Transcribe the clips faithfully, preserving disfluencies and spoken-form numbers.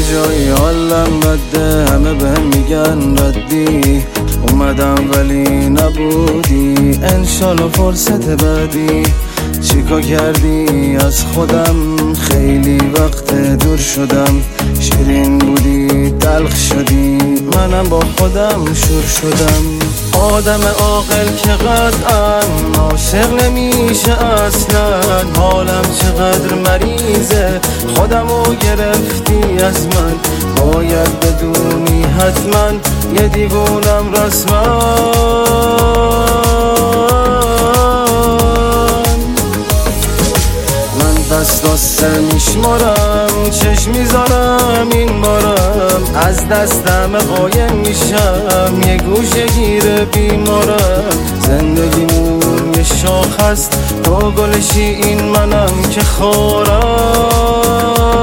جایی حالم بده، همه بهم میگن ردی، اومدم ولی نبودی، انشالله فرصت بعدی. چیکار کردی از خودم، خیلی وقت دور شدم، شیرین بودی تلخ شدی، منم با خودم شور شدم. آدم عاقل که قطعا عاشق نمیشه اصلا، حالم چقدر مریضه، خودمو گرفتی از من، باید بدونی حتما یه دیوونم رسما. دست دسته میشمارم، چشم میذارم این بارم، از دستم قایم میشم، یه گوشه گیر بیمارم. زندگیمون یه شاخ هست، تو گلشی این منم که خارم.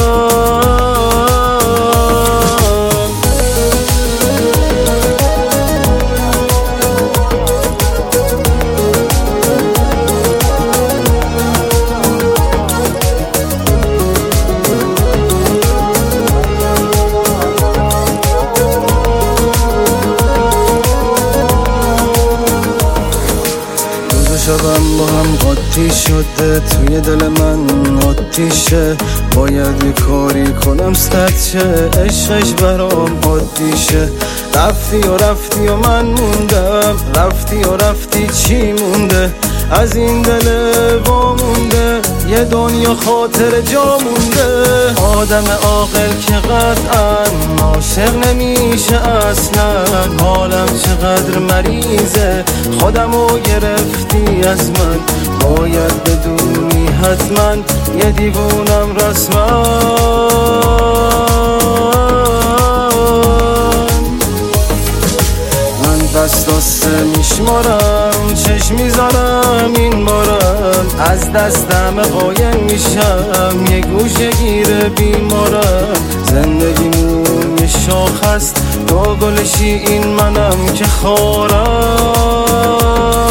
شبم با هم قاطی شده، توی دل من آتیشه، باید یه کاری کنم سرد شه، عشقش برام عادیشه. رفتی و رفتی و من موندم، رفتی و رفتی چی مونده از این دل وامونده، یه دنیا خاطر جا مونده. آدم عاقل که قطعا عاشق نمیشه اصلا، حالم چقدر مریضه، خودمو گرفتی از من، باید بدونی حتما یه دیوونم رسما. دست دسته میشمارم، چشم میذارم این بارم، از دستم قایم میشم، یه گوشه گیر بیمارم. زندگیمون یه شاخ هست، تو گلشی این منم که خارم.